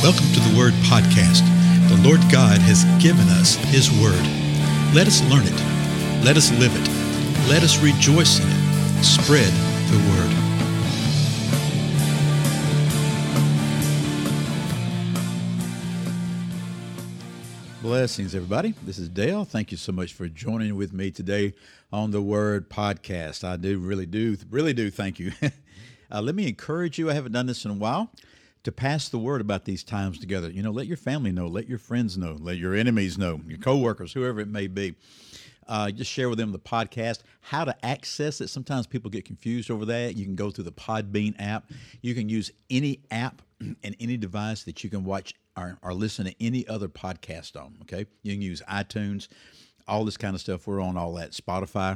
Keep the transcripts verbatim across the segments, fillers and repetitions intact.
Welcome to the Word Podcast. The Lord God has given us His Word. Let us learn it. Let us live it. Let us rejoice in it. Spread the Word. Blessings, everybody. This is Dale. Thank you so much for joining with me today on the Word Podcast. I do really do, really do thank you. uh, let me encourage you, I haven't done this in a while, to pass the word about these times together. You know, let your family know, let your friends know, let your enemies know, your coworkers, whoever it may be. Uh, just share with them the podcast, how to access it. Sometimes people get confused over that. You can go through the Podbean app. You can use any app and any device that you can watch or, or listen to any other podcast on, okay? You can use iTunes, all this kind of stuff. We're on all that, Spotify.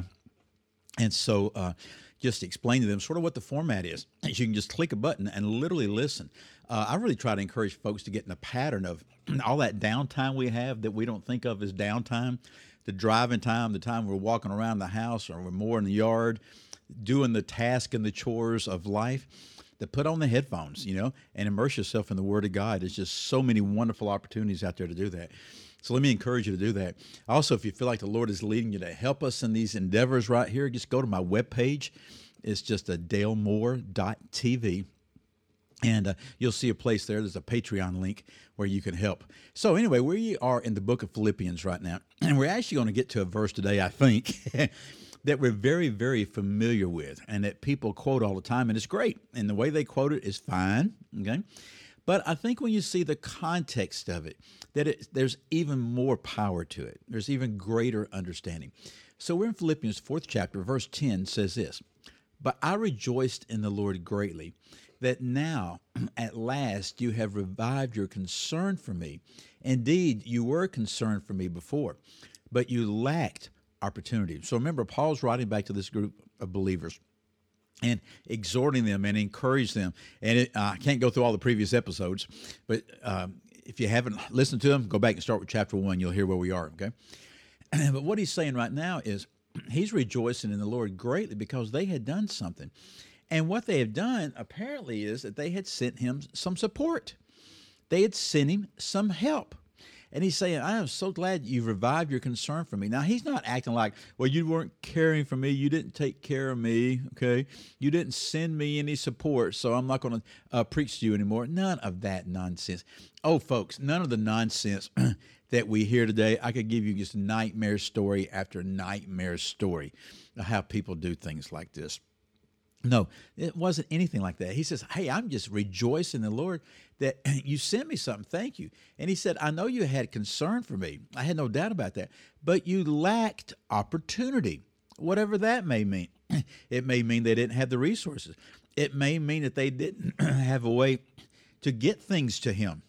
And so uh, just explain to them sort of what the format is. You can just click a button and literally listen. Uh, I really try to encourage folks to get in a pattern of all that downtime we have that we don't think of as downtime, the driving time, the time we're walking around the house or we're more in the yard, doing the task and the chores of life, to put on the headphones, you know, and immerse yourself in the Word of God. There's just so many wonderful opportunities out there to do that. So let me encourage you to do that. Also, if you feel like the Lord is leading you to help us in these endeavors right here, just go to my webpage. It's just a dale moore dot t v. And uh, you'll see a place there. There's a Patreon link where you can help. So anyway, we are in the book of Philippians right now. And we're actually going to get to a verse today, I think, that we're very, very familiar with and that people quote all the time. And it's great. And the way they quote it is fine. Okay. But I think when you see the context of it, that it, there's even more power to it. There's even greater understanding. So we're in Philippians fourth chapter, verse ten says this, "But I rejoiced in the Lord greatly, that now at last you have revived your concern for me. Indeed, you were concerned for me before, but you lacked opportunity." So remember, Paul's writing back to this group of believers and exhorting them and encourage them. And it, uh, I can't go through all the previous episodes, but um, if you haven't listened to them, go back and start with chapter one. You'll hear where we are, okay? But what he's saying right now is he's rejoicing in the Lord greatly because they had done something. And what they have done, apparently, is that they had sent him some support. They had sent him some help. And he's saying, I am so glad you've revived your concern for me. Now, he's not acting like, well, you weren't caring for me. You didn't take care of me, okay? You didn't send me any support, so I'm not going to uh, preach to you anymore. None of that nonsense. Oh, folks, none of the nonsense that we hear today. I could give you just nightmare story after nightmare story of how people do things like this. No, it wasn't anything like that. He says, hey, I'm just rejoicing in the Lord that you sent me something. Thank you. And he said, I know you had concern for me. I had no doubt about that. But you lacked opportunity, whatever that may mean. It may mean they didn't have the resources. It may mean that they didn't have a way to get things to him.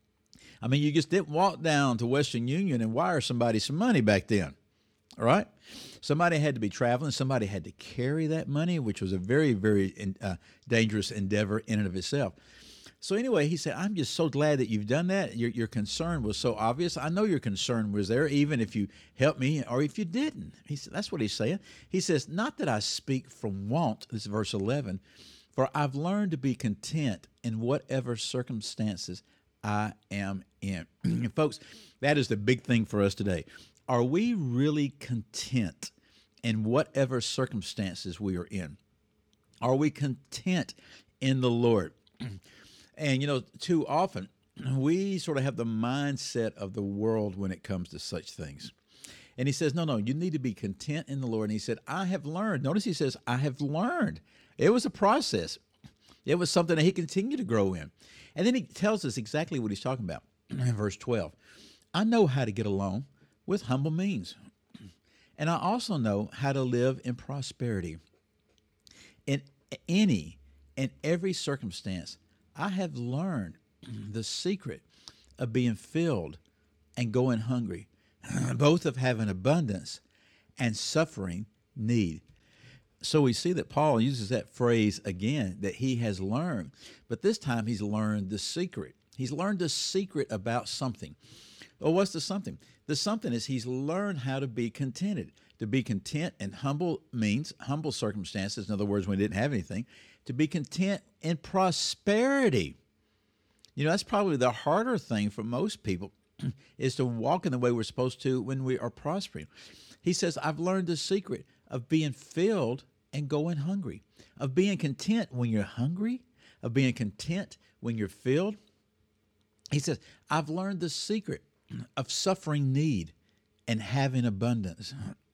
I mean, you just didn't walk down to Western Union and wire somebody some money back then. All right? Somebody had to be traveling. Somebody had to carry that money, which was a very, very uh, dangerous endeavor in and of itself. So anyway, he said, I'm just so glad that you've done that. Your, your concern was so obvious. I know your concern was there, even if you helped me or if you didn't. He said, that's what he's saying. He says, not that I speak from want, this is verse eleven, for I've learned to be content in whatever circumstances I am in. And folks, that is the big thing for us today. Are we really content in whatever circumstances we are in? Are we content in the Lord? And, you know, too often we sort of have the mindset of the world when it comes to such things. And he says, no, no, you need to be content in the Lord. And he said, I have learned. Notice he says, I have learned. It was a process. It was something that he continued to grow in. And then he tells us exactly what he's talking about in verse twelve. I know how to get along with humble means. And I also know how to live in prosperity. In any and every circumstance, I have learned the secret of being filled and going hungry, both of having abundance and suffering need. So we see that Paul uses that phrase again, that he has learned, but this time he's learned the secret. He's learned the secret about something. Well, what's the something? The something is he's learned how to be contented. To be content in humble means, humble circumstances, in other words, when he didn't have anything. To be content in prosperity. You know, that's probably the harder thing for most people is to walk in the way we're supposed to when we are prospering. He says, I've learned the secret of being filled and going hungry, of being content when you're hungry, of being content when you're filled. He says, I've learned the secret of suffering need and having abundance.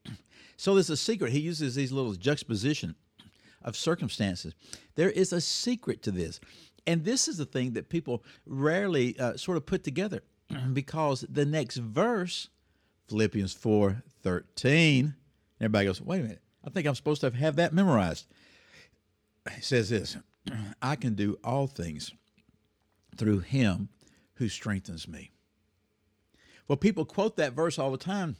So there's a secret. He uses these little juxtaposition of circumstances. There is a secret to this. And this is the thing that people rarely uh, sort of put together because the next verse, Philippians four thirteen, everybody goes, wait a minute, I think I'm supposed to have that memorized. It says this, I can do all things through him who strengthens me. Well, people quote that verse all the time,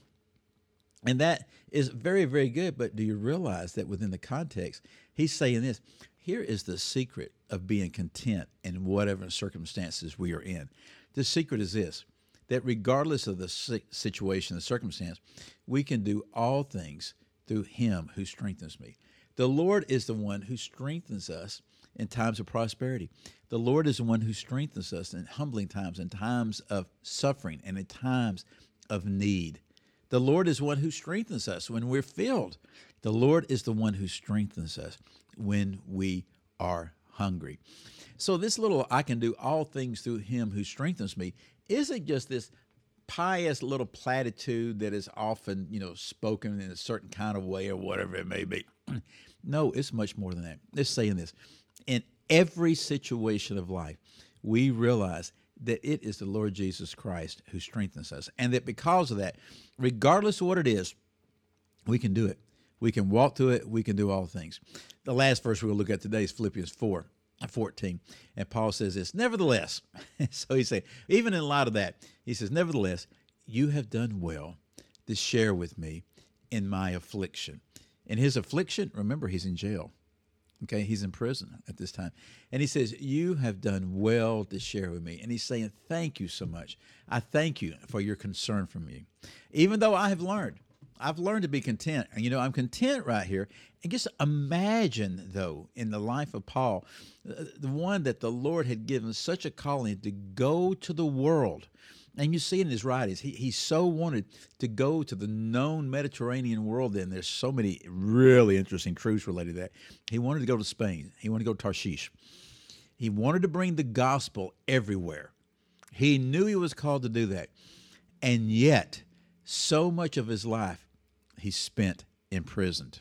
and that is very, very good, but do you realize that within the context, he's saying this, here is the secret of being content in whatever circumstances we are in. The secret is this, that regardless of the situation, the circumstance, we can do all things through him who strengthens me. The Lord is the one who strengthens us in times of prosperity. The Lord is the one who strengthens us in humbling times, in times of suffering, and in times of need. The Lord is one who strengthens us when we're filled. The Lord is the one who strengthens us when we are hungry. So this little, I can do all things through him who strengthens me, isn't just this pious little platitude that is often, you know, spoken in a certain kind of way or whatever it may be. No, it's much more than that. It's saying this. In every situation of life, we realize that it is the Lord Jesus Christ who strengthens us. And that because of that, regardless of what it is, we can do it. We can walk through it. We can do all things. The last verse we're going to look at today is Philippians four fourteen. And Paul says this, nevertheless, so he says, even in light of that, he says, nevertheless, you have done well to share with me in my affliction. In his affliction, remember, he's in jail. Okay, he's in prison at this time. And he says, you have done well to share with me. And he's saying, thank you so much. I thank you for your concern for me. Even though I have learned, I've learned to be content. And, you know, I'm content right here. And just imagine, though, in the life of Paul, the one that the Lord had given such a calling to go to the world. And you see in his writings, he, he so wanted to go to the known Mediterranean world then. There's so many really interesting truths related to that. He wanted to go to Spain. He wanted to go to Tarshish. He wanted to bring the gospel everywhere. He knew he was called to do that. And yet, so much of his life he spent imprisoned.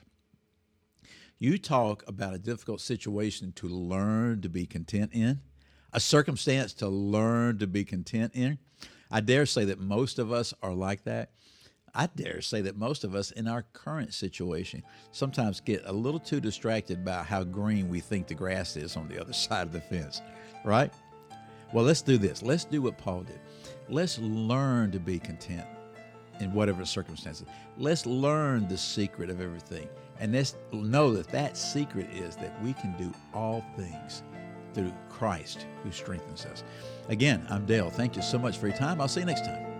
You talk about a difficult situation to learn to be content in, a circumstance to learn to be content in. I dare say that most of us are like that. I dare say that most of us in our current situation sometimes get a little too distracted by how green we think the grass is on the other side of the fence, right? Well, let's do this. Let's do what Paul did. Let's learn to be content in whatever circumstances. Let's learn the secret of everything. And let's know that that secret is that we can do all things through Christ who strengthens us. Again, I'm Dale. Thank you so much for your time. I'll see you next time.